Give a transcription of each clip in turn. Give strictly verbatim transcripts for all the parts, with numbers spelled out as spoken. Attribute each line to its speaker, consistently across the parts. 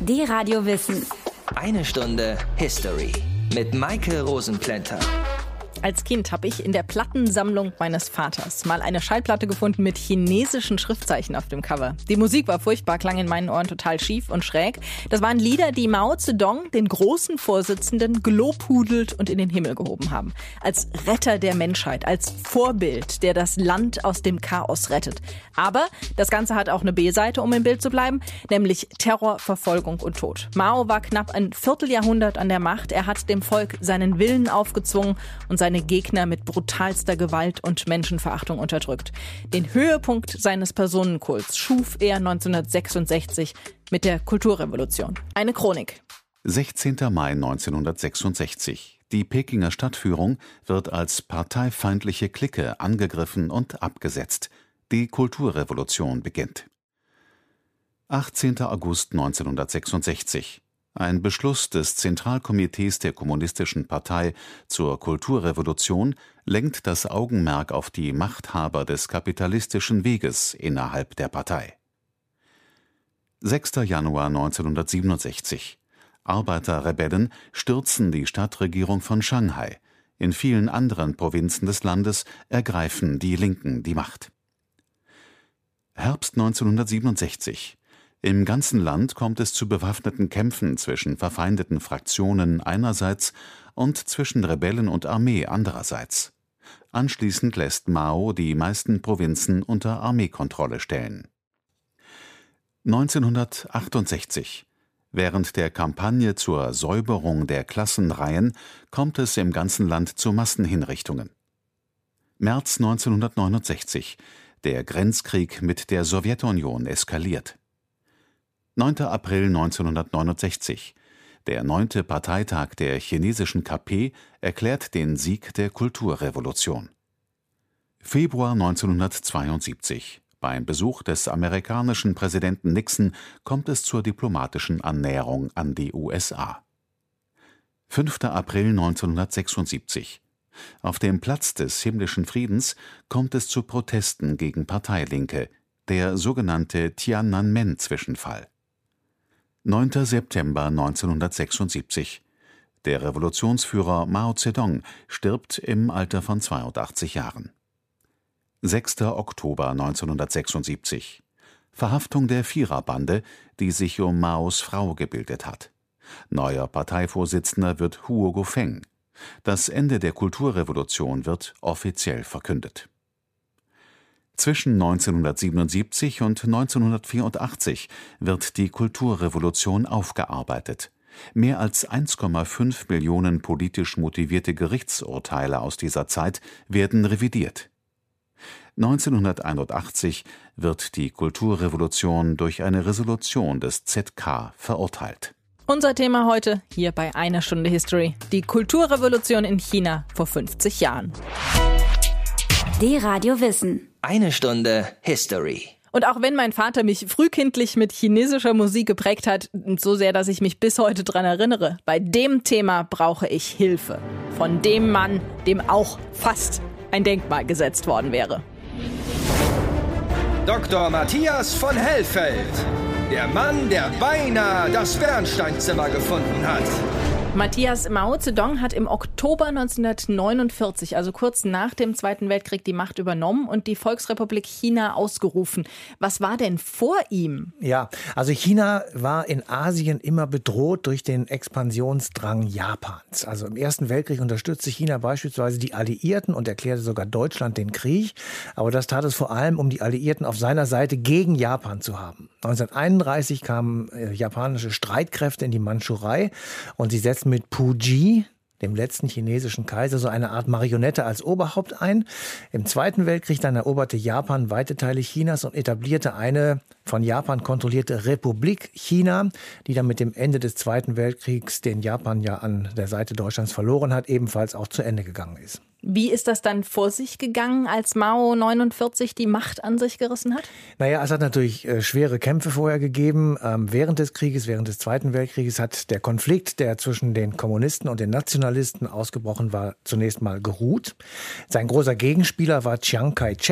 Speaker 1: D-Radio Wissen.
Speaker 2: Eine Stunde History mit Maike Rosenplanter.
Speaker 3: Als Kind habe ich in der Plattensammlung meines Vaters mal eine Schallplatte gefunden mit chinesischen Schriftzeichen auf dem Cover. Die Musik war furchtbar, klang in meinen Ohren total schief und schräg. Das waren Lieder, die Mao Zedong, den großen Vorsitzenden, gelobhudelt und in den Himmel gehoben haben. Als Retter der Menschheit, als Vorbild, der das Land aus dem Chaos rettet. Aber das Ganze hat auch eine B-Seite, um im Bild zu bleiben, nämlich Terror, Verfolgung und Tod. Mao war knapp ein Vierteljahrhundert an der Macht. Er hat dem Volk seinen Willen aufgezwungen und seine Gegner mit brutalster Gewalt und Menschenverachtung unterdrückt. Den Höhepunkt seines Personenkults schuf er neunzehnhundertsechsundsechzig mit der Kulturrevolution. Eine Chronik.
Speaker 4: sechzehnter Mai neunzehnhundertsechsundsechzig. Die Pekinger Stadtführung wird als parteifeindliche Clique angegriffen und abgesetzt. Die Kulturrevolution beginnt. achtzehnter August neunzehnhundertsechsundsechzig. Ein Beschluss des Zentralkomitees der Kommunistischen Partei zur Kulturrevolution lenkt das Augenmerk auf die Machthaber des kapitalistischen Weges innerhalb der Partei. sechster Januar neunzehnhundertsiebenundsechzig. Arbeiterrebellen stürzen die Stadtregierung von Shanghai. In vielen anderen Provinzen des Landes ergreifen die Linken die Macht. Herbst neunzehnhundertsiebenundsechzig. Im ganzen Land kommt es zu bewaffneten Kämpfen zwischen verfeindeten Fraktionen einerseits und zwischen Rebellen und Armee andererseits. Anschließend lässt Mao die meisten Provinzen unter Armeekontrolle stellen. neunzehnhundertachtundsechzig. Während der Kampagne zur Säuberung der Klassenreihen kommt es im ganzen Land zu Massenhinrichtungen. März neunzehnhundertneunundsechzig. Der Grenzkrieg mit der Sowjetunion eskaliert. neunter April neunzehnhundertneunundsechzig. Der neunte Parteitag der chinesischen K P erklärt den Sieg der Kulturrevolution. Februar neunzehnhundertzweiundsiebzig. Beim Besuch des amerikanischen Präsidenten Nixon kommt es zur diplomatischen Annäherung an die U S A. fünfter April neunzehnhundertsechsundsiebzig. Auf dem Platz des Himmlischen Friedens kommt es zu Protesten gegen Parteilinke, der sogenannte Tiananmen-Zwischenfall. neunter September neunzehnhundertsechsundsiebzig. Der Revolutionsführer Mao Zedong stirbt im Alter von zweiundachtzig Jahren. sechster Oktober neunzehnhundertsechsundsiebzig. Verhaftung der Viererbande, die sich um Maos Frau gebildet hat. Neuer Parteivorsitzender wird Huo Guofeng. Das Ende der Kulturrevolution wird offiziell verkündet. Zwischen neunzehnhundertsiebenundsiebzig und neunzehnhundertvierundachtzig wird die Kulturrevolution aufgearbeitet. Mehr als eins Komma fünf Millionen politisch motivierte Gerichtsurteile aus dieser Zeit werden revidiert. neunzehnhunderteinundachtzig wird die Kulturrevolution durch eine Resolution des Z K verurteilt.
Speaker 3: Unser Thema heute hier bei Eine Stunde History. Die Kulturrevolution in China vor fünfzig Jahren.
Speaker 1: D-Radio Wissen.
Speaker 2: Eine Stunde History.
Speaker 3: Und auch wenn mein Vater mich frühkindlich mit chinesischer Musik geprägt hat, so sehr, dass ich mich bis heute dran erinnere, bei dem Thema brauche ich Hilfe. Von dem Mann, dem auch fast ein Denkmal gesetzt worden wäre.
Speaker 5: Doktor Matthias von Hellfeld. Der Mann, der beinahe das Bernsteinzimmer gefunden hat.
Speaker 3: Matthias, Mao Zedong hat im Oktober neunzehnhundertneunundvierzig, also kurz nach dem Zweiten Weltkrieg, die Macht übernommen und die Volksrepublik China ausgerufen. Was war denn vor ihm?
Speaker 6: Ja, also China war in Asien immer bedroht durch den Expansionsdrang Japans. Also im Ersten Weltkrieg unterstützte China beispielsweise die Alliierten und erklärte sogar Deutschland den Krieg. Aber das tat es vor allem, um die Alliierten auf seiner Seite gegen Japan zu haben. neunzehnhunderteinunddreißig kamen äh, japanische Streitkräfte in die Mandschurei und sie setzten mit Puji, dem letzten chinesischen Kaiser, so eine Art Marionette als Oberhaupt ein. Im Zweiten Weltkrieg dann eroberte Japan weite Teile Chinas und etablierte eine von Japan kontrollierte Republik China, die dann mit dem Ende des Zweiten Weltkriegs, den Japan ja an der Seite Deutschlands verloren hat, ebenfalls auch zu Ende gegangen ist.
Speaker 3: Wie ist das dann vor sich gegangen, als Mao neunundvierzig die Macht an sich gerissen hat?
Speaker 6: Naja, es hat natürlich äh, schwere Kämpfe vorher gegeben. Ähm, während des Krieges, während des Zweiten Weltkrieges hat der Konflikt, der zwischen den Kommunisten und den Nationalisten ausgebrochen war, zunächst mal geruht. Sein großer Gegenspieler war Chiang Kai-shek,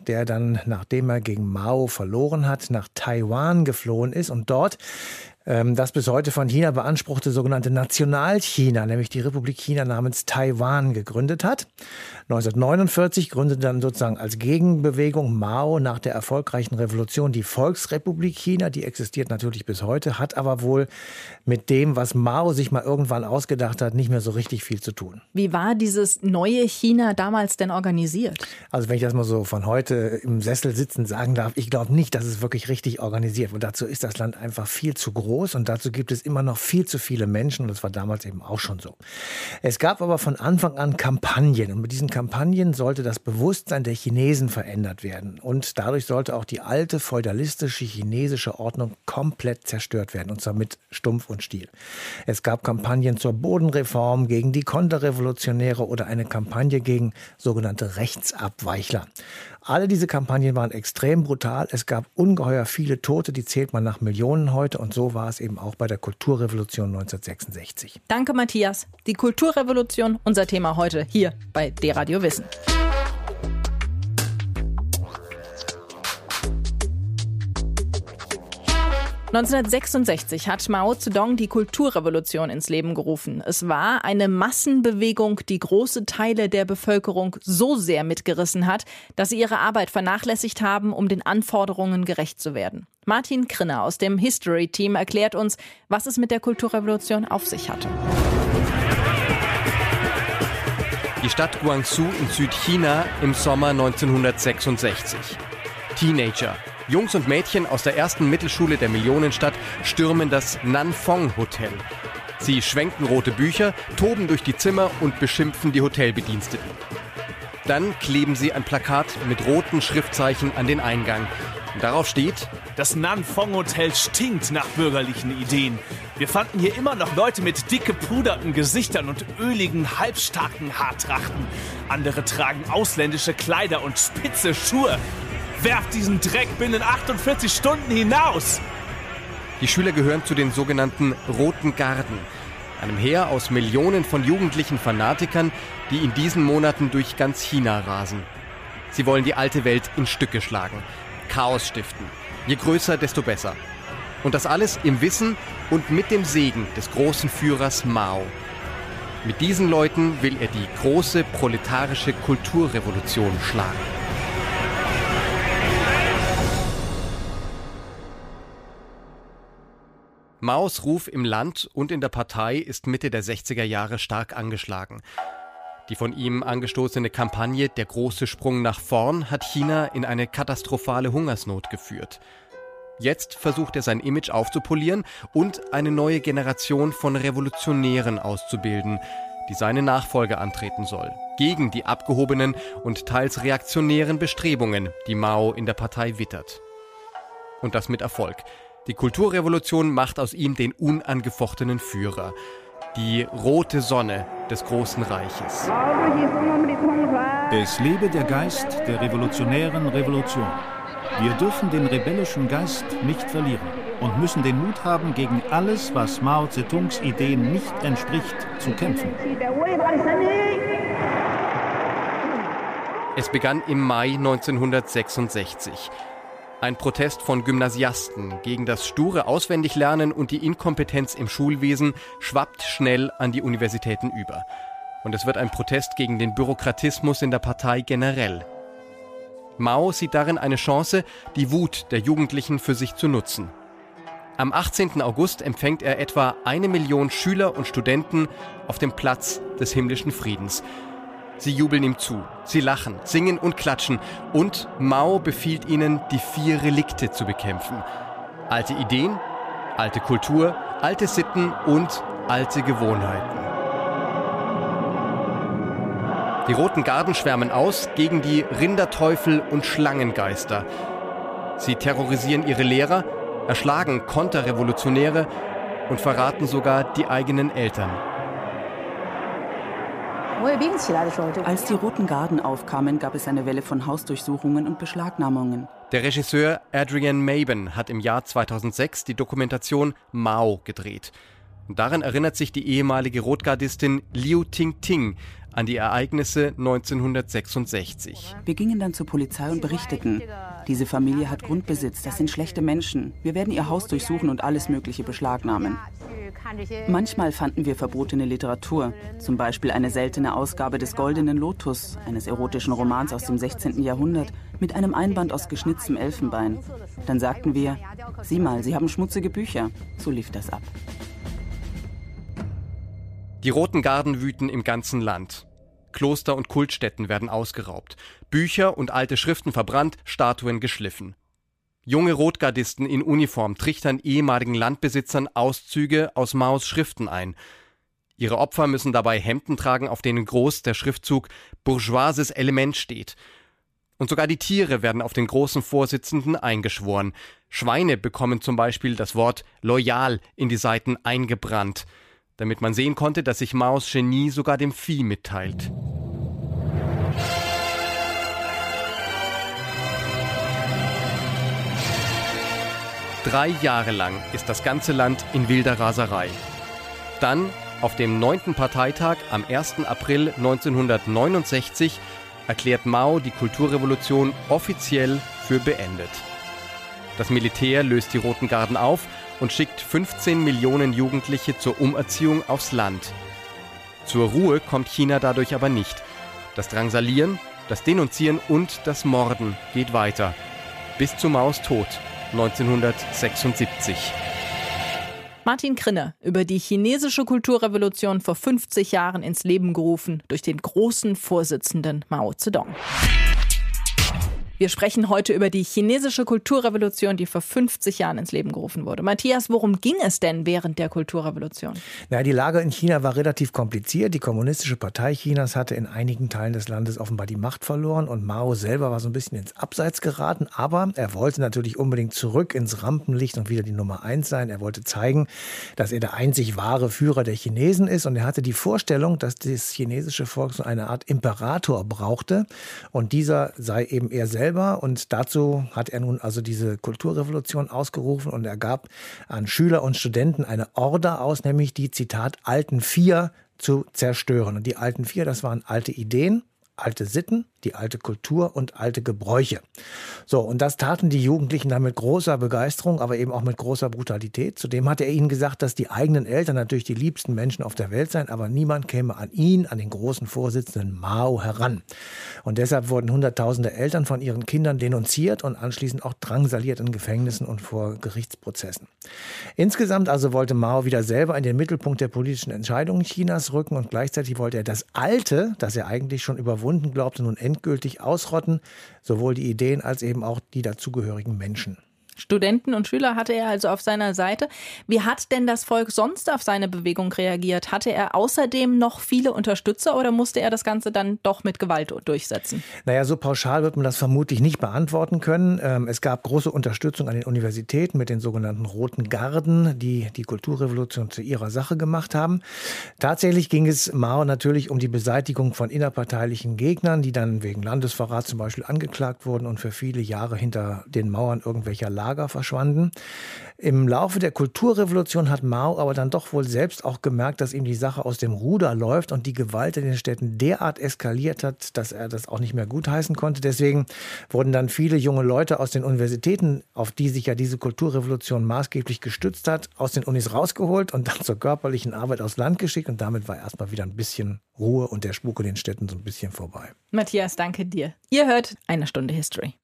Speaker 6: der dann, nachdem er gegen Mao verloren hat, nach Taiwan geflohen ist und dort das bis heute von China beanspruchte sogenannte Nationalchina, nämlich die Republik China namens Taiwan, gegründet hat. neunzehnhundertneunundvierzig gründete dann sozusagen als Gegenbewegung Mao nach der erfolgreichen Revolution die Volksrepublik China. Die existiert natürlich bis heute, hat aber wohl mit dem, was Mao sich mal irgendwann ausgedacht hat, nicht mehr so richtig viel zu tun.
Speaker 3: Wie war dieses neue China damals denn organisiert?
Speaker 6: Also wenn ich das mal so von heute im Sessel sitzend sagen darf, ich glaube nicht, dass es wirklich richtig organisiert wird. Dazu ist das Land einfach viel zu groß. Und dazu gibt es immer noch viel zu viele Menschen. Und das war damals eben auch schon so. Es gab aber von Anfang an Kampagnen. Und mit diesen Kampagnen sollte das Bewusstsein der Chinesen verändert werden. Und dadurch sollte auch die alte feudalistische chinesische Ordnung komplett zerstört werden. Und zwar mit Stumpf und Stiel. Es gab Kampagnen zur Bodenreform, gegen die Konterrevolutionäre oder eine Kampagne gegen sogenannte Rechtsabweichler. Alle diese Kampagnen waren extrem brutal. Es gab ungeheuer viele Tote, die zählt man nach Millionen heute. Und so war es eben auch bei der Kulturrevolution neunzehnhundertsechsundsechzig.
Speaker 3: Danke, Matthias. Die Kulturrevolution, unser Thema heute hier bei D-Radio Wissen. neunzehnhundertsechsundsechzig hat Mao Zedong die Kulturrevolution ins Leben gerufen. Es war eine Massenbewegung, die große Teile der Bevölkerung so sehr mitgerissen hat, dass sie ihre Arbeit vernachlässigt haben, um den Anforderungen gerecht zu werden. Martin Krinner aus dem History-Team erklärt uns, was es mit der Kulturrevolution auf sich hatte.
Speaker 1: Die Stadt Guangzhou in Südchina im Sommer neunzehnhundertsechsundsechzig. Teenager, Jungs und Mädchen aus der ersten Mittelschule der Millionenstadt stürmen das Nanfong Hotel. Sie schwenken rote Bücher, toben durch die Zimmer und beschimpfen die Hotelbediensteten. Dann kleben sie ein Plakat mit roten Schriftzeichen an den Eingang. Und darauf steht:
Speaker 7: Das Nanfong Hotel stinkt nach bürgerlichen Ideen. Wir fanden hier immer noch Leute mit dick gepuderten Gesichtern und öligen, halbstarken Haartrachten. Andere tragen ausländische Kleider und spitze Schuhe. Werft diesen Dreck binnen achtundvierzig Stunden hinaus!
Speaker 1: Die Schüler gehören zu den sogenannten Roten Garden, einem Heer aus Millionen von jugendlichen Fanatikern, die in diesen Monaten durch ganz China rasen. Sie wollen die alte Welt in Stücke schlagen, Chaos stiften. Je größer, desto besser. Und das alles im Wissen und mit dem Segen des großen Führers Mao. Mit diesen Leuten will er die große proletarische Kulturrevolution schlagen. Maos Ruf im Land und in der Partei ist Mitte der sechziger Jahre stark angeschlagen. Die von ihm angestoßene Kampagne Der große Sprung nach vorn hat China in eine katastrophale Hungersnot geführt. Jetzt versucht er sein Image aufzupolieren und eine neue Generation von Revolutionären auszubilden, die seine Nachfolge antreten soll. Gegen die abgehobenen und teils reaktionären Bestrebungen, die Mao in der Partei wittert. Und das mit Erfolg. Die Kulturrevolution macht aus ihm den unangefochtenen Führer, die rote Sonne des großen Reiches.
Speaker 8: Es lebe der Geist der revolutionären Revolution. Wir dürfen den rebellischen Geist nicht verlieren und müssen den Mut haben, gegen alles, was Mao Zedongs Ideen nicht entspricht, zu kämpfen.
Speaker 1: Es begann im Mai neunzehnhundertsechsundsechzig. Ein Protest von Gymnasiasten gegen das sture Auswendiglernen und die Inkompetenz im Schulwesen schwappt schnell an die Universitäten über. Und es wird ein Protest gegen den Bürokratismus in der Partei generell. Mao sieht darin eine Chance, die Wut der Jugendlichen für sich zu nutzen. Am achtzehnten August empfängt er etwa eine Million Schüler und Studenten auf dem Platz des himmlischen Friedens. Sie jubeln ihm zu, sie lachen, singen und klatschen und Mao befiehlt ihnen, die vier Relikte zu bekämpfen. Alte Ideen, alte Kultur, alte Sitten und alte Gewohnheiten. Die Roten Garden schwärmen aus gegen die Rinderteufel und Schlangengeister. Sie terrorisieren ihre Lehrer, erschlagen Konterrevolutionäre und verraten sogar die eigenen Eltern.
Speaker 9: Als die Roten Garden aufkamen, gab es eine Welle von Hausdurchsuchungen und Beschlagnahmungen.
Speaker 1: Der Regisseur Adrian Maben hat im Jahr zweitausendsechs die Dokumentation Mao gedreht. Und darin erinnert sich die ehemalige Rotgardistin Liu Tingting an die Ereignisse neunzehnhundertsechsundsechzig.
Speaker 9: Wir gingen dann zur Polizei und berichteten. Diese Familie hat Grundbesitz, das sind schlechte Menschen. Wir werden ihr Haus durchsuchen und alles Mögliche beschlagnahmen. Manchmal fanden wir verbotene Literatur, zum Beispiel eine seltene Ausgabe des Goldenen Lotus, eines erotischen Romans aus dem sechzehnten Jahrhundert, mit einem Einband aus geschnitztem Elfenbein. Dann sagten wir, sieh mal, Sie haben schmutzige Bücher. So lief das ab.
Speaker 1: Die Roten Garden wüten im ganzen Land. Kloster und Kultstätten werden ausgeraubt, Bücher und alte Schriften verbrannt, Statuen geschliffen. Junge Rotgardisten in Uniform trichtern ehemaligen Landbesitzern Auszüge aus Maos Schriften ein. Ihre Opfer müssen dabei Hemden tragen, auf denen groß der Schriftzug »bourgeoises Element« steht. Und sogar die Tiere werden auf den großen Vorsitzenden eingeschworen. Schweine bekommen zum Beispiel das Wort »loyal« in die Seiten eingebrannt, damit man sehen konnte, dass sich Maos Genie sogar dem Vieh mitteilt. Drei Jahre lang ist das ganze Land in wilder Raserei. Dann, auf dem neunten Parteitag am ersten April neunzehnhundertneunundsechzig, erklärt Mao die Kulturrevolution offiziell für beendet. Das Militär löst die Roten Garden auf und schickt fünfzehn Millionen Jugendliche zur Umerziehung aufs Land. Zur Ruhe kommt China dadurch aber nicht. Das Drangsalieren, das Denunzieren und das Morden geht weiter. Bis zu Maos Tod neunzehnhundertsechsundsiebzig.
Speaker 3: Martin Krinne über die chinesische Kulturrevolution vor fünfzig Jahren ins Leben gerufen durch den großen Vorsitzenden Mao Zedong. Wir sprechen heute über die chinesische Kulturrevolution, die vor fünfzig Jahren ins Leben gerufen wurde. Matthias, worum ging es denn während der Kulturrevolution?
Speaker 6: Na, die Lage in China war relativ kompliziert. Die Kommunistische Partei Chinas hatte in einigen Teilen des Landes offenbar die Macht verloren und Mao selber war so ein bisschen ins Abseits geraten. Aber er wollte natürlich unbedingt zurück ins Rampenlicht und wieder die Nummer eins sein. Er wollte zeigen, dass er der einzig wahre Führer der Chinesen ist. Und er hatte die Vorstellung, dass das chinesische Volk so eine Art Imperator brauchte. Und dieser sei eben er selbst. Und dazu hat er nun also diese Kulturrevolution ausgerufen und er gab an Schüler und Studenten eine Order aus, nämlich die, Zitat, alten Vier zu zerstören. Und die alten Vier, das waren alte Ideen, alte Sitten, die alte Kultur und alte Gebräuche. So, und das taten die Jugendlichen dann mit großer Begeisterung, aber eben auch mit großer Brutalität. Zudem hatte er ihnen gesagt, dass die eigenen Eltern natürlich die liebsten Menschen auf der Welt seien, aber niemand käme an ihn, an den großen Vorsitzenden Mao heran. Und deshalb wurden Hunderttausende Eltern von ihren Kindern denunziert und anschließend auch drangsaliert in Gefängnissen und vor Gerichtsprozessen. Insgesamt also wollte Mao wieder selber in den Mittelpunkt der politischen Entscheidungen Chinas rücken und gleichzeitig wollte er das Alte, das er eigentlich schon überwunden glaubte, nun endgültig ausrotten, sowohl die Ideen als eben auch die dazugehörigen Menschen.
Speaker 3: Studenten und Schüler hatte er also auf seiner Seite. Wie hat denn das Volk sonst auf seine Bewegung reagiert? Hatte er außerdem noch viele Unterstützer oder musste er das Ganze dann doch mit Gewalt durchsetzen?
Speaker 6: Naja, so pauschal wird man das vermutlich nicht beantworten können. Es gab große Unterstützung an den Universitäten mit den sogenannten Roten Garden, die die Kulturrevolution zu ihrer Sache gemacht haben. Tatsächlich ging es Mao natürlich um die Beseitigung von innerparteilichen Gegnern, die dann wegen Landesverrats zum Beispiel angeklagt wurden und für viele Jahre hinter den Mauern irgendwelcher Lager verschwanden. Im Laufe der Kulturrevolution hat Mao aber dann doch wohl selbst auch gemerkt, dass ihm die Sache aus dem Ruder läuft und die Gewalt in den Städten derart eskaliert hat, dass er das auch nicht mehr gutheißen konnte. Deswegen wurden dann viele junge Leute aus den Universitäten, auf die sich ja diese Kulturrevolution maßgeblich gestützt hat, aus den Unis rausgeholt und dann zur körperlichen Arbeit aufs Land geschickt. Und damit war erstmal wieder ein bisschen Ruhe und der Spuk in den Städten so ein bisschen vorbei.
Speaker 3: Matthias, danke dir. Ihr hört eine Stunde History.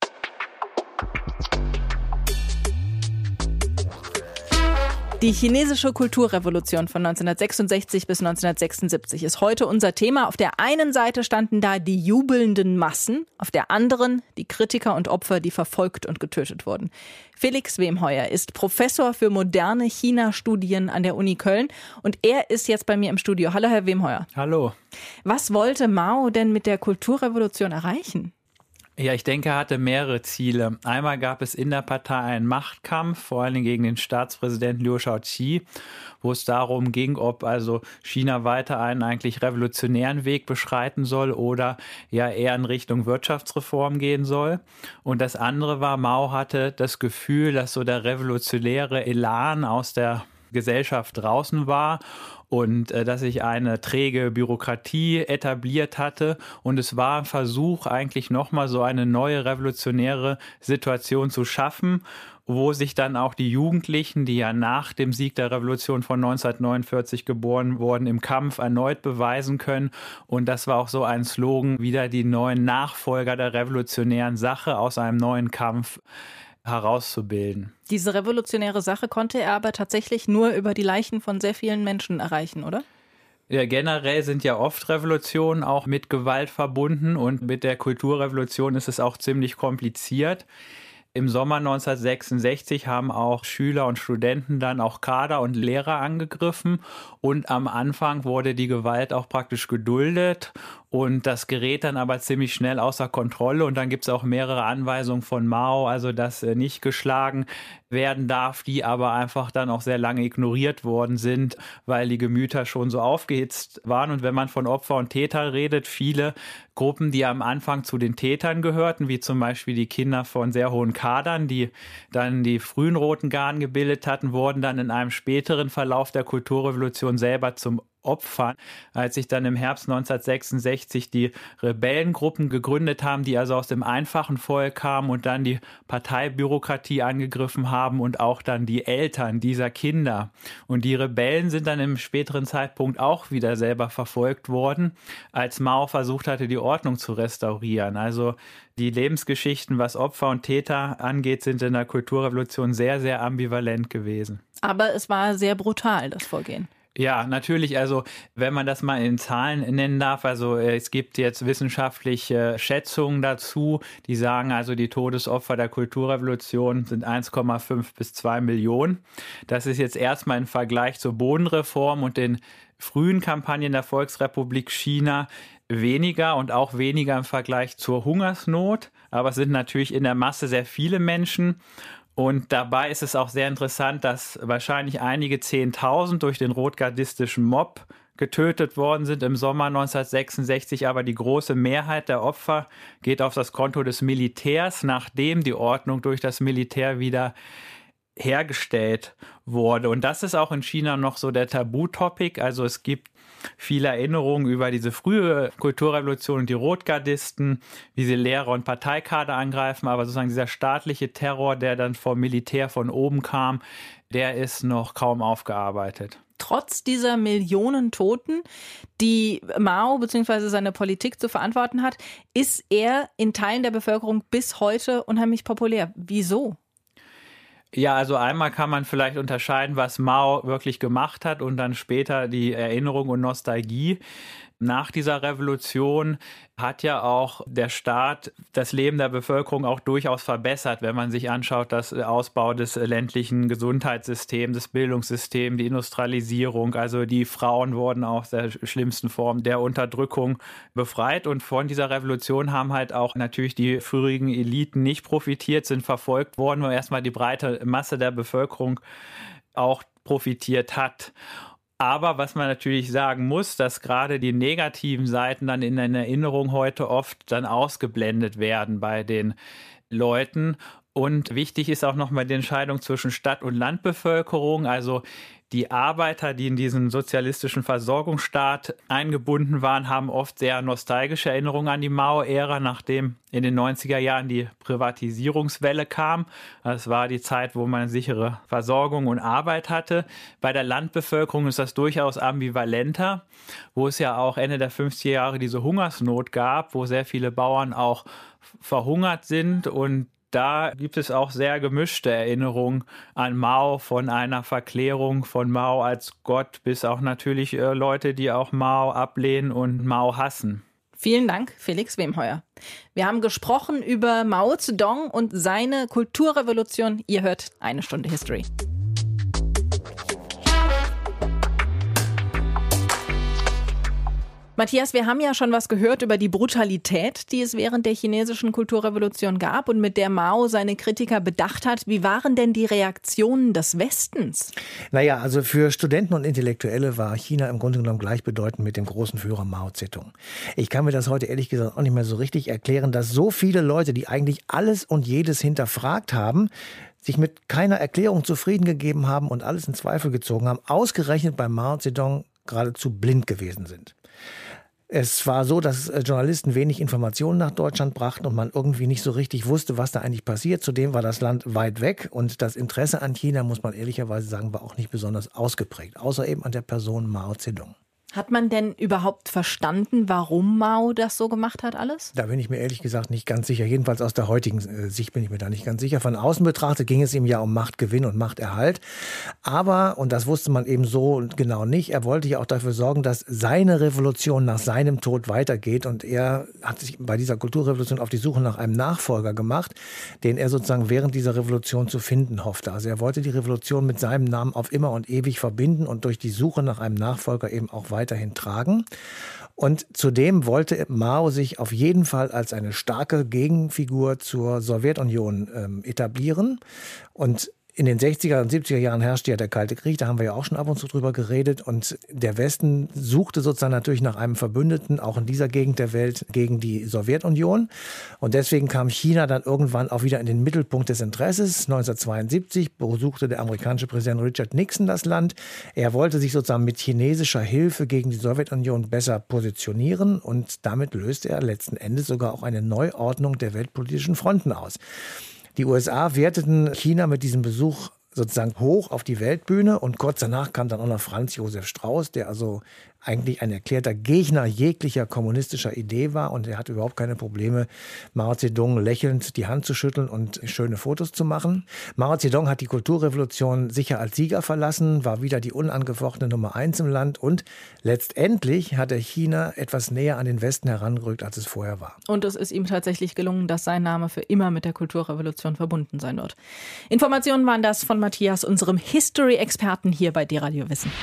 Speaker 3: Die chinesische Kulturrevolution von neunzehnhundertsechsundsechzig bis neunzehnhundertsechsundsiebzig ist heute unser Thema. Auf der einen Seite standen da die jubelnden Massen, auf der anderen die Kritiker und Opfer, die verfolgt und getötet wurden. Felix Wemheuer ist Professor für moderne China-Studien an der Uni Köln und er ist jetzt bei mir im Studio. Hallo, Herr Wemheuer.
Speaker 10: Hallo.
Speaker 3: Was wollte Mao denn mit der Kulturrevolution erreichen?
Speaker 10: Ja, ich denke, er hatte mehrere Ziele. Einmal gab es in der Partei einen Machtkampf, vor allem gegen den Staatspräsidenten Liu Shaoqi, wo es darum ging, ob also China weiter einen eigentlich revolutionären Weg beschreiten soll oder ja eher in Richtung Wirtschaftsreform gehen soll. Und das andere war, Mao hatte das Gefühl, dass so der revolutionäre Elan aus der Gesellschaft draußen war und äh, dass sich eine träge Bürokratie etabliert hatte. Und es war ein Versuch, eigentlich nochmal so eine neue revolutionäre Situation zu schaffen, wo sich dann auch die Jugendlichen, die ja nach dem Sieg der Revolution von neunzehnhundertneunundvierzig geboren wurden, im Kampf erneut beweisen können. Und das war auch so ein Slogan, wieder die neuen Nachfolger der revolutionären Sache aus einem neuen Kampf herauszubilden.
Speaker 3: Diese revolutionäre Sache konnte er aber tatsächlich nur über die Leichen von sehr vielen Menschen erreichen, oder?
Speaker 10: Ja, generell sind ja oft Revolutionen auch mit Gewalt verbunden und mit der Kulturrevolution ist es auch ziemlich kompliziert. Im Sommer neunzehnhundertsechsundsechzig haben auch Schüler und Studenten dann auch Kader und Lehrer angegriffen und am Anfang wurde die Gewalt auch praktisch geduldet und das gerät dann aber ziemlich schnell außer Kontrolle und dann gibt es auch mehrere Anweisungen von Mao, also dass nicht geschlagen werden darf, die aber einfach dann auch sehr lange ignoriert worden sind, weil die Gemüter schon so aufgehitzt waren. Und wenn man von Opfer und Täter redet, viele Gruppen, die am Anfang zu den Tätern gehörten, wie zum Beispiel die Kinder von sehr hohen Kadern, die dann die frühen Roten Garden gebildet hatten, wurden dann in einem späteren Verlauf der Kulturrevolution selber zum Opfern, als sich dann im Herbst neunzehnhundertsechsundsechzig die Rebellengruppen gegründet haben, die also aus dem einfachen Volk kamen und dann die Parteibürokratie angegriffen haben und auch dann die Eltern dieser Kinder. Und die Rebellen sind dann im späteren Zeitpunkt auch wieder selber verfolgt worden, als Mao versucht hatte, die Ordnung zu restaurieren. Also die Lebensgeschichten, was Opfer und Täter angeht, sind in der Kulturrevolution sehr, sehr ambivalent gewesen.
Speaker 3: Aber es war sehr brutal, das Vorgehen.
Speaker 10: Ja, natürlich. Also wenn man das mal in Zahlen nennen darf, also es gibt jetzt wissenschaftliche Schätzungen dazu, die sagen also, die Todesopfer der Kulturrevolution sind eins Komma fünf bis zwei Millionen. Das ist jetzt erstmal im Vergleich zur Bodenreform und den frühen Kampagnen der Volksrepublik China weniger und auch weniger im Vergleich zur Hungersnot. Aber es sind natürlich in der Masse sehr viele Menschen. Und dabei ist es auch sehr interessant, dass wahrscheinlich einige Zehntausend durch den rotgardistischen Mob getötet worden sind im Sommer neunzehnhundertsechsundsechzig, aber die große Mehrheit der Opfer geht auf das Konto des Militärs, nachdem die Ordnung durch das Militär wieder hergestellt wurde. Und das ist auch in China noch so der Tabutopic. Also es gibt viele Erinnerungen über diese frühe Kulturrevolution und die Rotgardisten, wie sie Lehrer und Parteikader angreifen, aber sozusagen dieser staatliche Terror, der dann vom Militär von oben kam, der ist noch kaum aufgearbeitet.
Speaker 3: Trotz dieser Millionen Toten, die Mao bzw. seine Politik zu verantworten hat, ist er in Teilen der Bevölkerung bis heute unheimlich populär. Wieso?
Speaker 10: Ja, also einmal kann man vielleicht unterscheiden, was Mao wirklich gemacht hat und dann später die Erinnerung und Nostalgie. Nach dieser Revolution hat ja auch der Staat das Leben der Bevölkerung auch durchaus verbessert, wenn man sich anschaut, das Ausbau des ländlichen Gesundheitssystems, des Bildungssystems, die Industrialisierung, also die Frauen wurden aus der schlimmsten Form der Unterdrückung befreit und von dieser Revolution haben halt auch natürlich die früheren Eliten nicht profitiert, sind verfolgt worden, wo erstmal die breite Masse der Bevölkerung auch profitiert hat. Aber was man natürlich sagen muss, dass gerade die negativen Seiten dann in der Erinnerung heute oft dann ausgeblendet werden bei den Leuten. Und wichtig ist auch nochmal die Entscheidung zwischen Stadt- und Landbevölkerung. Also die Arbeiter, die in diesen sozialistischen Versorgungsstaat eingebunden waren, haben oft sehr nostalgische Erinnerungen an die Mao-Ära, nachdem in den neunziger Jahren die Privatisierungswelle kam. Das war die Zeit, wo man sichere Versorgung und Arbeit hatte. Bei der Landbevölkerung ist das durchaus ambivalenter, wo es ja auch Ende der fünfziger Jahre diese Hungersnot gab, wo sehr viele Bauern auch verhungert sind und da gibt es auch sehr gemischte Erinnerungen an Mao, von einer Verklärung von Mao als Gott bis auch natürlich äh, Leute, die auch Mao ablehnen und Mao hassen.
Speaker 3: Vielen Dank, Felix Wemheuer. Wir haben gesprochen über Mao Zedong und seine Kulturrevolution. Ihr hört eine Stunde History. Matthias, wir haben ja schon was gehört über die Brutalität, die es während der chinesischen Kulturrevolution gab und mit der Mao seine Kritiker bedacht hat. Wie waren denn die Reaktionen des Westens?
Speaker 6: Naja, also für Studenten und Intellektuelle war China im Grunde genommen gleichbedeutend mit dem großen Führer Mao Zedong. Ich kann mir das heute ehrlich gesagt auch nicht mehr so richtig erklären, dass so viele Leute, die eigentlich alles und jedes hinterfragt haben, sich mit keiner Erklärung zufrieden gegeben haben und alles in Zweifel gezogen haben, ausgerechnet bei Mao Zedong geradezu blind gewesen sind. Es war so, dass Journalisten wenig Informationen nach Deutschland brachten und man irgendwie nicht so richtig wusste, was da eigentlich passiert. Zudem war das Land weit weg und das Interesse an China, muss man ehrlicherweise sagen, war auch nicht besonders ausgeprägt, außer eben an der Person Mao Zedong.
Speaker 3: Hat man denn überhaupt verstanden, warum Mao das so gemacht hat alles?
Speaker 6: Da bin ich mir ehrlich gesagt nicht ganz sicher. Jedenfalls aus der heutigen äh, Sicht bin ich mir da nicht ganz sicher. Von außen betrachtet ging es ihm ja um Machtgewinn und Machterhalt. Aber, und das wusste man eben so genau nicht, er wollte ja auch dafür sorgen, dass seine Revolution nach seinem Tod weitergeht. Und er hat sich bei dieser Kulturrevolution auf die Suche nach einem Nachfolger gemacht, den er sozusagen während dieser Revolution zu finden hoffte. Also er wollte die Revolution mit seinem Namen auf immer und ewig verbinden und durch die Suche nach einem Nachfolger eben auch weiter weiterhin tragen. Und zudem wollte Mao sich auf jeden Fall als eine starke Gegenfigur zur Sowjetunion ähm, etablieren. Und in den sechziger und siebziger Jahren herrschte ja der Kalte Krieg, da haben wir ja auch schon ab und zu drüber geredet. Und der Westen suchte sozusagen natürlich nach einem Verbündeten, auch in dieser Gegend der Welt, gegen die Sowjetunion. Und deswegen kam China dann irgendwann auch wieder in den Mittelpunkt des Interesses. neunzehnhundertzweiundsiebzig besuchte der amerikanische Präsident Richard Nixon das Land. Er wollte sich sozusagen mit chinesischer Hilfe gegen die Sowjetunion besser positionieren. Und damit löste er letzten Endes sogar auch eine Neuordnung der weltpolitischen Fronten aus. Die U S A werteten China mit diesem Besuch sozusagen hoch auf die Weltbühne und kurz danach kam dann auch noch Franz Josef Strauß, der also eigentlich ein erklärter Gegner jeglicher kommunistischer Idee war und er hatte überhaupt keine Probleme, Mao Zedong lächelnd die Hand zu schütteln und schöne Fotos zu machen. Mao Zedong hat die Kulturrevolution sicher als Sieger verlassen, war wieder die unangefochtene Nummer eins im Land und letztendlich hat er China etwas näher an den Westen herangerückt, als es vorher war.
Speaker 3: Und es ist ihm tatsächlich gelungen, dass sein Name für immer mit der Kulturrevolution verbunden sein wird. Informationen waren das von Matthias, unserem History-Experten hier bei D-Radio Wissen.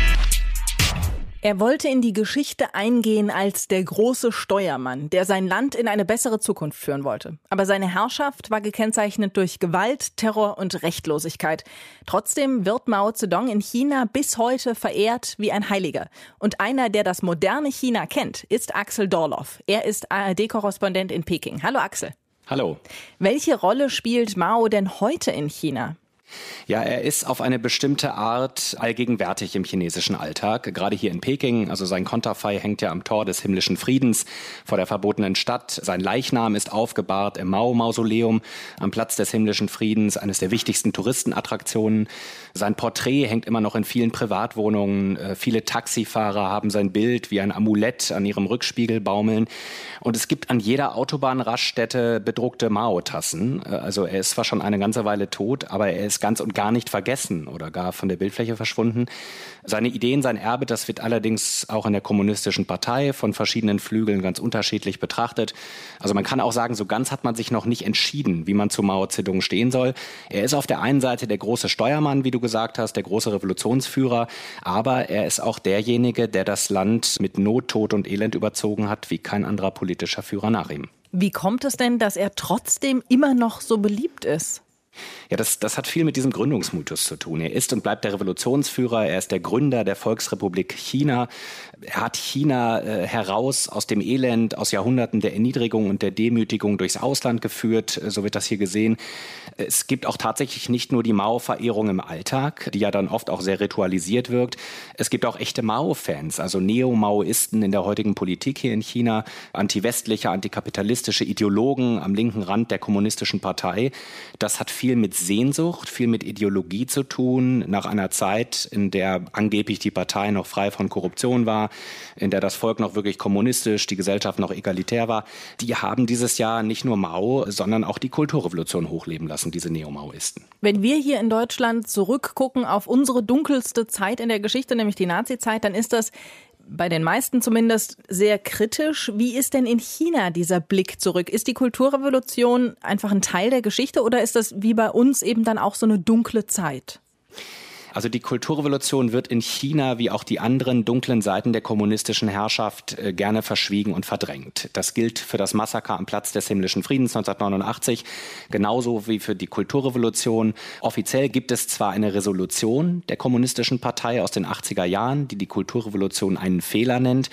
Speaker 3: Er wollte in die Geschichte eingehen als der große Steuermann, der sein Land in eine bessere Zukunft führen wollte. Aber seine Herrschaft war gekennzeichnet durch Gewalt, Terror und Rechtlosigkeit. Trotzdem wird Mao Zedong in China bis heute verehrt wie ein Heiliger. Und einer, der das moderne China kennt, ist Axel Dorloff. Er ist A R D-Korrespondent in Peking. Hallo Axel.
Speaker 11: Hallo.
Speaker 3: Welche Rolle spielt Mao denn heute in China?
Speaker 11: Ja, er ist auf eine bestimmte Art allgegenwärtig im chinesischen Alltag, gerade hier in Peking. Also sein Konterfei hängt ja am Tor des himmlischen Friedens vor der verbotenen Stadt. Sein Leichnam ist aufgebahrt im Mao-Mausoleum am Platz des himmlischen Friedens, eines der wichtigsten Touristenattraktionen. Sein Porträt hängt immer noch in vielen Privatwohnungen. Viele Taxifahrer haben sein Bild wie ein Amulett an ihrem Rückspiegel baumeln. Und es gibt an jeder Autobahnraststätte bedruckte Mao-Tassen. Also er ist zwar schon eine ganze Weile tot, aber er ist ganz und gar nicht vergessen oder gar von der Bildfläche verschwunden. Seine Ideen, sein Erbe, das wird allerdings auch in der kommunistischen Partei von verschiedenen Flügeln ganz unterschiedlich betrachtet. Also man kann auch sagen, so ganz hat man sich noch nicht entschieden, wie man zu Mao Zedong stehen soll. Er ist auf der einen Seite der große Steuermann, wie du gesagt hast, der große Revolutionsführer, aber er ist auch derjenige, der das Land mit Not, Tod und Elend überzogen hat, wie kein anderer politischer Führer nach ihm.
Speaker 3: Wie kommt es denn, dass er trotzdem immer noch so beliebt ist?
Speaker 11: Ja, das, das hat viel mit diesem Gründungsmythos zu tun. Er ist und bleibt der Revolutionsführer, er ist der Gründer der Volksrepublik China. Er hat China äh, heraus aus dem Elend, aus Jahrhunderten der Erniedrigung und der Demütigung durchs Ausland geführt, so wird das hier gesehen. Es gibt auch tatsächlich nicht nur die Mao-Verehrung im Alltag, die ja dann oft auch sehr ritualisiert wirkt. Es gibt auch echte Mao-Fans, also Neo-Maoisten in der heutigen Politik hier in China, anti-westliche, antikapitalistische Ideologen am linken Rand der kommunistischen Partei. Das hat viel mit Sehnsucht, viel mit Ideologie zu tun, nach einer Zeit, in der angeblich die Partei noch frei von Korruption war, in der das Volk noch wirklich kommunistisch, die Gesellschaft noch egalitär war. Die haben dieses Jahr nicht nur Mao, sondern auch die Kulturrevolution hochleben lassen, diese Neo-Maoisten.
Speaker 3: Wenn wir hier in Deutschland zurückgucken auf unsere dunkelste Zeit in der Geschichte, nämlich die Nazi-Zeit, dann ist das bei den meisten zumindest sehr kritisch. Wie ist denn in China dieser Blick zurück? Ist die Kulturrevolution einfach ein Teil der Geschichte oder ist das wie bei uns eben dann auch so eine dunkle Zeit?
Speaker 11: Also die Kulturrevolution wird in China wie auch die anderen dunklen Seiten der kommunistischen Herrschaft äh, gerne verschwiegen und verdrängt. Das gilt für das Massaker am Platz des himmlischen Friedens neunzehnhundertneunundachtzig, genauso wie für die Kulturrevolution. Offiziell gibt es zwar eine Resolution der kommunistischen Partei aus den achtziger Jahren, die die Kulturrevolution einen Fehler nennt.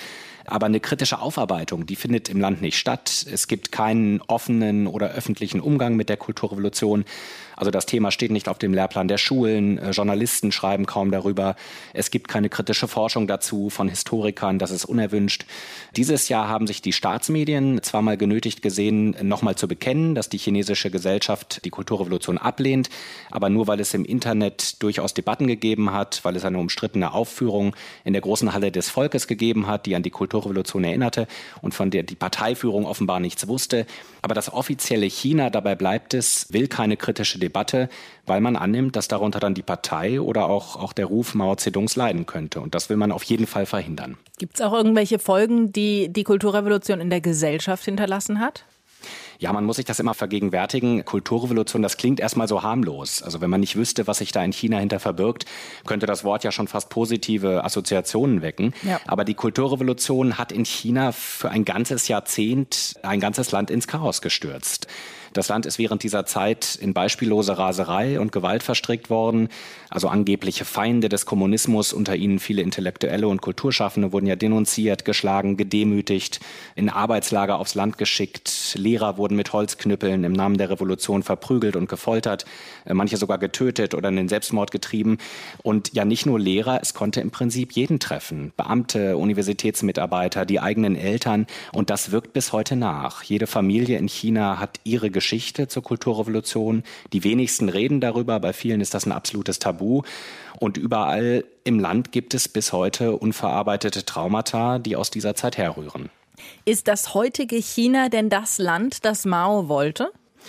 Speaker 11: Aber eine kritische Aufarbeitung, die findet im Land nicht statt. Es gibt keinen offenen oder öffentlichen Umgang mit der Kulturrevolution. Also das Thema steht nicht auf dem Lehrplan der Schulen, Journalisten schreiben kaum darüber. Es gibt keine kritische Forschung dazu von Historikern, das ist unerwünscht. Dieses Jahr haben sich die Staatsmedien zwar mal genötigt gesehen, nochmal zu bekennen, dass die chinesische Gesellschaft die Kulturrevolution ablehnt, aber nur weil es im Internet durchaus Debatten gegeben hat, weil es eine umstrittene Aufführung in der großen Halle des Volkes gegeben hat, die an die Kulturrevolution erinnerte und von der die Parteiführung offenbar nichts wusste. Aber das offizielle China, dabei bleibt es, will keine kritische Debatte, weil man annimmt, dass darunter dann die Partei oder auch, auch der Ruf Mao Zedongs leiden könnte. Und das will man auf jeden Fall verhindern.
Speaker 3: Gibt es auch irgendwelche Folgen, die die Kulturrevolution in der Gesellschaft hinterlassen hat?
Speaker 11: Ja, man muss sich das immer vergegenwärtigen. Kulturrevolution, das klingt erstmal so harmlos. Also wenn man nicht wüsste, was sich da in China hinter verbirgt, könnte das Wort ja schon fast positive Assoziationen wecken. Ja. Aber die Kulturrevolution hat in China für ein ganzes Jahrzehnt ein ganzes Land ins Chaos gestürzt. Das Land ist während dieser Zeit in beispiellose Raserei und Gewalt verstrickt worden. Also angebliche Feinde des Kommunismus, unter ihnen viele Intellektuelle und Kulturschaffende, wurden ja denunziert, geschlagen, gedemütigt, in Arbeitslager aufs Land geschickt. Lehrer wurden mit Holzknüppeln im Namen der Revolution verprügelt und gefoltert, manche sogar getötet oder in den Selbstmord getrieben. Und ja, nicht nur Lehrer, es konnte im Prinzip jeden treffen. Beamte, Universitätsmitarbeiter, die eigenen Eltern. Und das wirkt bis heute nach. Jede Familie in China hat ihre Geschichte. Geschichte zur Kulturrevolution. Die wenigsten reden darüber, bei vielen ist das ein absolutes Tabu. Und überall im Land gibt es bis heute unverarbeitete Traumata, die aus dieser Zeit herrühren.
Speaker 3: Ist das heutige China denn das Land, das Mao wollte?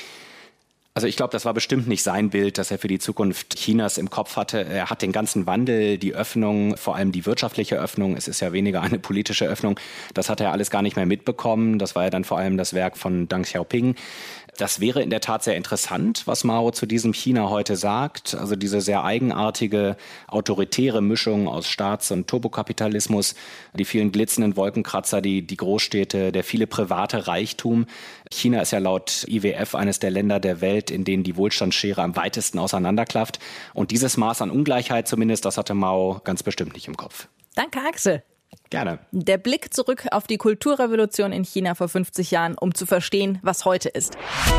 Speaker 11: Also ich glaube, das war bestimmt nicht sein Bild, das er für die Zukunft Chinas im Kopf hatte. Er hat den ganzen Wandel, die Öffnung, vor allem die wirtschaftliche Öffnung, es ist ja weniger eine politische Öffnung, das hat er alles gar nicht mehr mitbekommen. Das war ja dann vor allem das Werk von Deng Xiaoping. Das wäre in der Tat sehr interessant, was Mao zu diesem China heute sagt. Also diese sehr eigenartige, autoritäre Mischung aus Staats- und Turbokapitalismus, die vielen glitzernden Wolkenkratzer, die, die Großstädte, der viele private Reichtum. China ist ja laut I W F eines der Länder der Welt, in denen die Wohlstandsschere am weitesten auseinanderklafft. Und dieses Maß an Ungleichheit zumindest, das hatte Mao ganz bestimmt nicht im Kopf.
Speaker 3: Danke, Axel.
Speaker 11: Gerne.
Speaker 3: Der Blick zurück auf die Kulturrevolution in China vor fünfzig Jahren, um zu verstehen, was heute ist.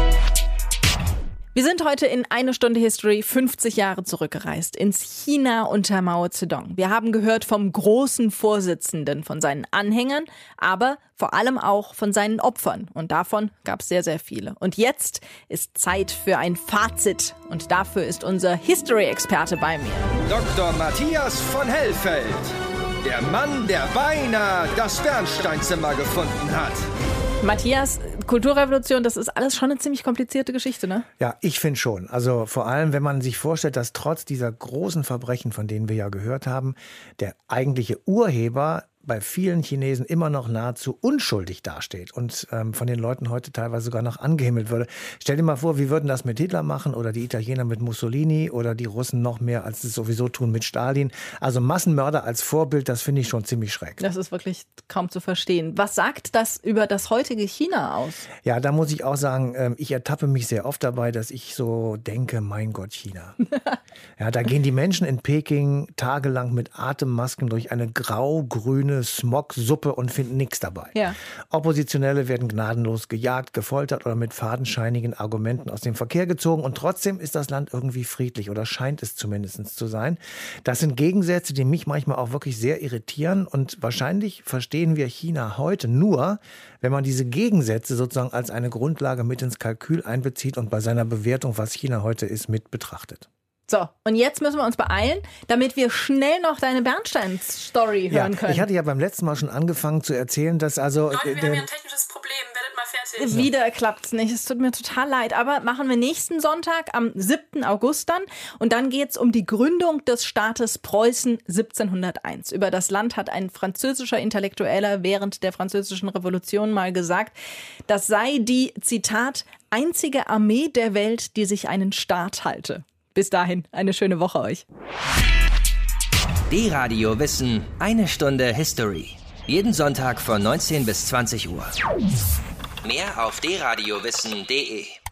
Speaker 3: Wir sind heute in eine Stunde History fünfzig Jahre zurückgereist, ins China unter Mao Zedong. Wir haben gehört vom großen Vorsitzenden, von seinen Anhängern, aber vor allem auch von seinen Opfern. Und davon gab es sehr, sehr viele. Und jetzt ist Zeit für ein Fazit. Und dafür ist unser History-Experte bei mir.
Speaker 5: Doktor Matthias von Hellfeld. Der Mann, der beinahe das Bernsteinzimmer gefunden hat.
Speaker 3: Matthias, Kulturrevolution, das ist alles schon eine ziemlich komplizierte Geschichte, ne?
Speaker 6: Ja, ich finde schon. Also vor allem, wenn man sich vorstellt, dass trotz dieser großen Verbrechen, von denen wir ja gehört haben, der eigentliche Urheber bei vielen Chinesen immer noch nahezu unschuldig dasteht und ähm, von den Leuten heute teilweise sogar noch angehimmelt würde. Stell dir mal vor, wie würden das mit Hitler machen oder die Italiener mit Mussolini oder die Russen noch mehr, als sie es sowieso tun mit Stalin. Also Massenmörder als Vorbild, das finde ich schon ziemlich schrecklich.
Speaker 3: Das ist wirklich kaum zu verstehen. Was sagt das über das heutige China aus?
Speaker 6: Ja, da muss ich auch sagen, ähm, ich ertappe mich sehr oft dabei, dass ich so denke, mein Gott, China. Ja, da gehen die Menschen in Peking tagelang mit Atemmasken durch eine grau-grüne Smog-Suppe und finden nichts dabei. Ja. Oppositionelle werden gnadenlos gejagt, gefoltert oder mit fadenscheinigen Argumenten aus dem Verkehr gezogen. Und trotzdem ist das Land irgendwie friedlich oder scheint es zumindest zu sein. Das sind Gegensätze, die mich manchmal auch wirklich sehr irritieren. Und wahrscheinlich verstehen wir China heute nur, wenn man diese Gegensätze sozusagen als eine Grundlage mit ins Kalkül einbezieht und bei seiner Bewertung, was China heute ist, mit betrachtet.
Speaker 3: So, und jetzt müssen wir uns beeilen, damit wir schnell noch deine Bernstein-Story hören
Speaker 6: ja,
Speaker 3: können.
Speaker 6: Ich hatte ja beim letzten Mal schon angefangen zu erzählen, dass also...
Speaker 12: Leute, wir äh, haben ja ein technisches Problem. Werdet mal fertig.
Speaker 3: Ja. Wieder klappt's nicht. Es tut mir total leid. Aber machen wir nächsten Sonntag am siebten August dann. Und dann geht's um die Gründung des Staates Preußen siebzehnhunderteins. Über das Land hat ein französischer Intellektueller während der Französischen Revolution mal gesagt, das sei die, Zitat, einzige Armee der Welt, die sich einen Staat halte. Bis dahin, eine schöne Woche euch.
Speaker 2: D-Radio Wissen, eine Stunde History. Jeden Sonntag von neunzehn bis zwanzig Uhr. Mehr auf d radio wissen punkt de.